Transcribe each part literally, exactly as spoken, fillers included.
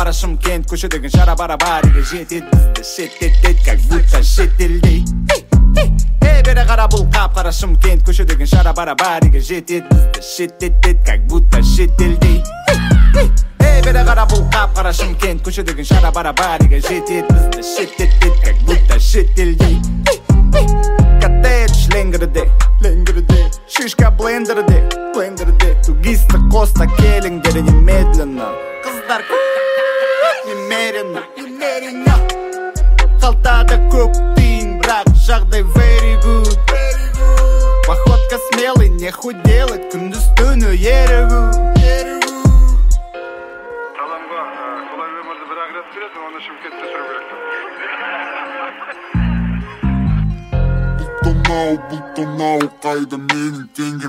қап-қара Шымкент көшедегі шара барабариге жетет бізді шеттетет как будто шетелдей. Эй, бері қара бұл қап-қара Шымкент көшедегі шара барабариге жетет бізді шеттетет как будто шетелдей. Эй, бері қара бұл қап-қара Шымкент көшедегі шара барабариге жетет бізді шеттетет как будто шетелдей. Коттедж ленгірде, ленгірде, шишка блендерде, блендерде, тугисті қоста келіңдер немедленно. Қыздар көп, немеренно, немеренно. Қалтада көп тиын, бірақ жағдай very good. Походка смелый, нехуй делать, күндіз түні ерігу. Адамға құлай өмірді бір ақ рет береді, оны Шымкентте жүру керек. Бұлтонау, бұлтонау, қайда менің теңгем,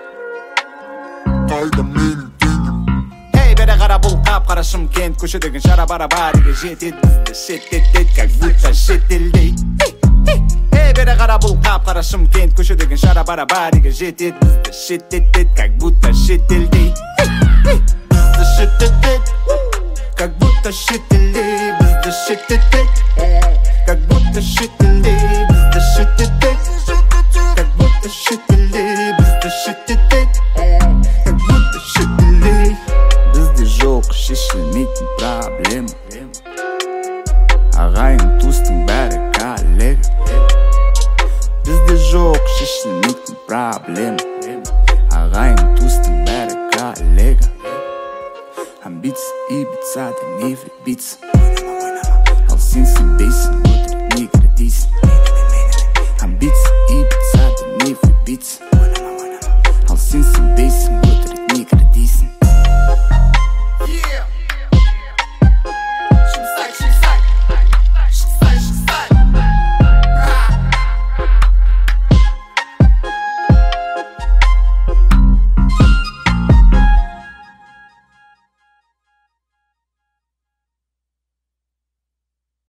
қайда менің теңгем. Эй, бері қара бұл қап-қара Шымкент көшедегі шара барабариге жетет бізді шеттетет как будто шетелдей. Эй, бері қара бұл қап-қара Шымкент көшедегі шара барабариге жетет бізді шеттетет как будто шетелдей. Бізді шеттетет как будто шетелдей, бізді шеттетет как будто шетелдей, бізді шеттетет как будто шетелдей, бізді шеттетет как будто шетелдей. Бізде жоқ шешілмейтін проблема, ағайын туыстың бәрі коллега. Бізде жоқ шешілмейтін проблема, ағайын туыстың бәрі коллега. Амбиция и биться, да не влюбиться. Ал сен сенбейсің, өтірік не кредейсің.